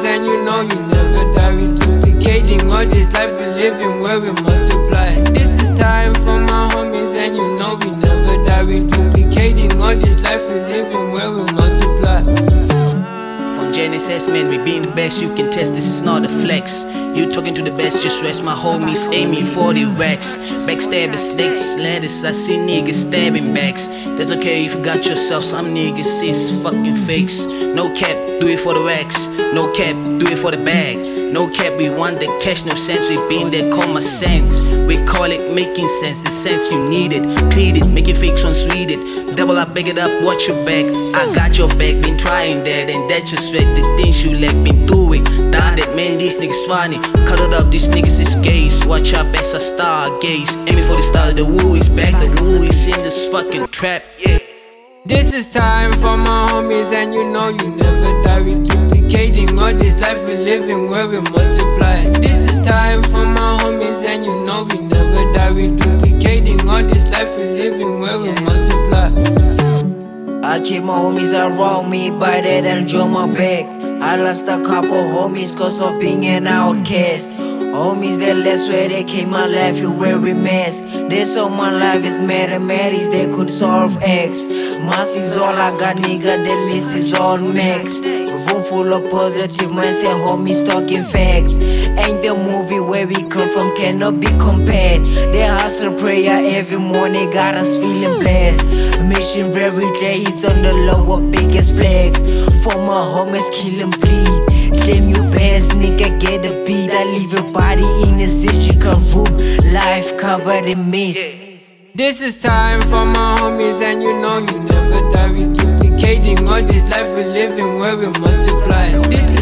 and you know you never die. We duplicating all this life we're living where we multiply. This is time for my homies and you know we never die. We duplicating all this life we're living where we multiply. From Genesis, man, we being the best. You can test, this is not a flex. You talking to the best, just rest. My homies aiming for the racks. Backstabbing snakes, lettuce, I see niggas stabbing backs. That's okay if you got yourself, some niggas is fucking fakes. No cap, do it for the racks. No cap, do it for the bag. No cap, we want the cash, no sense. We been there, common sense. We call it making sense, the sense you need it. Plead it, make it fake, read it. Double up, bag it up, watch your back. I got your back, been trying that, and that's just fact. The things you like, been doing. Down that, man, these niggas funny. Cut it up, these niggas is gays. Watch out as I stargaze. Aiming for the star, the woo is back. The woo is in this fucking trap, yeah. This is time for my homies and you know you never die. We duplicating all this life we're living where we multiply. This is time for my homies and you know we never die. We duplicating all this life we're living where we multiply. I keep my homies around me, by that and enjoy my back. I lost a couple homies cause of being an outcast. Homies that left where they came my life, you wearing masks. They saw my life is mathematics, they could solve X. Mass is all I got, nigga, the list is all max. Room full of positive mindset, homies talking facts. Ain't the movie where we come from cannot be compared. They hustle prayer every morning, got us feeling blessed. Mission every day, it's on the lower biggest flags. For my homies, kill and bleed. Claim you best, nigga, get a beat. I leave your body in a surgical room, life covered in mist. This is time for my homies and you know you never die. We duplicating all this life we're living where we multiply. This